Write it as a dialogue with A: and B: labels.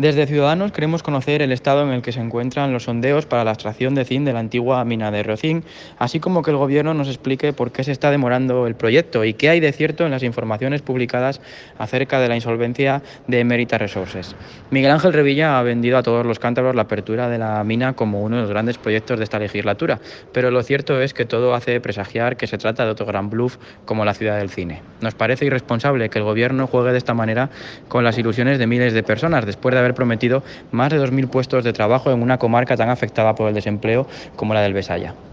A: Desde Ciudadanos queremos conocer el estado en el que se encuentran los sondeos para la extracción de zinc de la antigua mina de Rocín, así como que el Gobierno nos explique por qué se está demorando el proyecto y qué hay de cierto en las informaciones publicadas acerca de la insolvencia de Emerita Resources. Miguel Ángel Revilla ha vendido a todos los cántabros la apertura de la mina como uno de los grandes proyectos de esta legislatura, pero lo cierto es que todo hace presagiar que se trata de otro gran bluff como la ciudad del cine. Nos parece irresponsable que el Gobierno juegue de esta manera con las ilusiones de miles de personas, después de haber prometido más de 2.000 puestos de trabajo en una comarca tan afectada por el desempleo como la del Besaya.